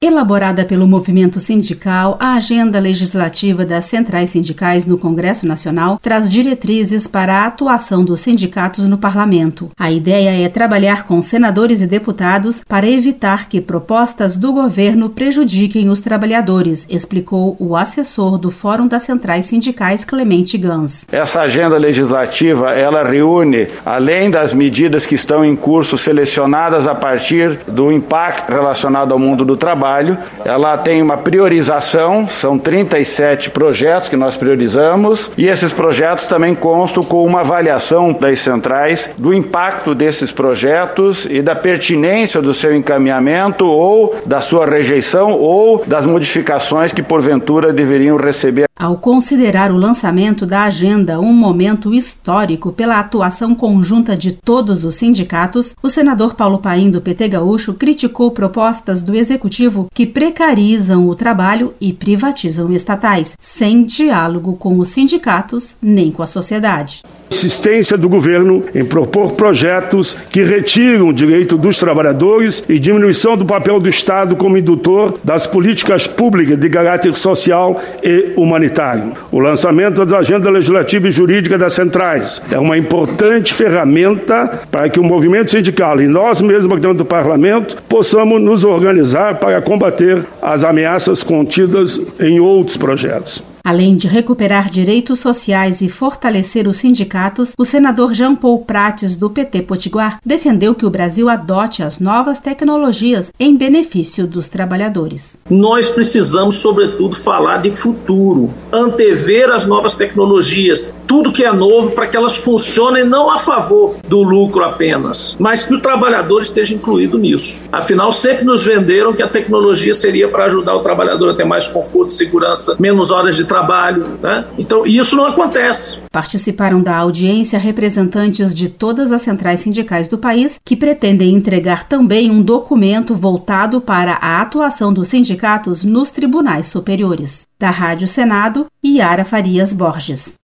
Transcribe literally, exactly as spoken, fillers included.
Elaborada pelo movimento sindical, a agenda legislativa das centrais sindicais no Congresso Nacional traz diretrizes para a atuação dos sindicatos no parlamento. A ideia é trabalhar com senadores e deputados para evitar que propostas do governo prejudiquem os trabalhadores, explicou o assessor do Fórum das Centrais Sindicais, Clemente Gans. Essa agenda legislativa, ela reúne, além das medidas que estão em curso selecionadas a partir do impacto relacionado ao mundo do trabalho, ela tem uma priorização, são trinta e sete projetos que nós priorizamos, e esses projetos também constam com uma avaliação das centrais do impacto desses projetos e da pertinência do seu encaminhamento ou da sua rejeição ou das modificações que porventura deveriam receber. Ao considerar o lançamento da agenda um momento histórico pela atuação conjunta de todos os sindicatos, o senador Paulo Paim, do P T Gaúcho, criticou propostas do Executivo que precarizam o trabalho e privatizam estatais, sem diálogo com os sindicatos nem com a sociedade. Insistência do governo em propor projetos que retiram o direito dos trabalhadores e diminuição do papel do Estado como indutor das políticas públicas de caráter social e humanitário. O lançamento da agenda legislativa e jurídica das centrais é uma importante ferramenta para que o movimento sindical e nós mesmos aqui dentro do parlamento possamos nos organizar para combater as ameaças contidas em outros projetos. Além de recuperar direitos sociais e fortalecer os sindicatos, o senador Jean Paul Prates, do P T Potiguar, defendeu que o Brasil adote as novas tecnologias em benefício dos trabalhadores. Nós precisamos, sobretudo, falar de futuro, antever as novas tecnologias, tudo que é novo para que elas funcionem não a favor do lucro apenas, mas que o trabalhador esteja incluído nisso. Afinal, sempre nos venderam que a tecnologia seria para ajudar o trabalhador a ter mais conforto, segurança, menos horas de trabalho. trabalho, né? Então, isso não acontece. Participaram da audiência representantes de todas as centrais sindicais do país, que pretendem entregar também um documento voltado para a atuação dos sindicatos nos tribunais superiores. Da Rádio Senado, Yara Farias Borges.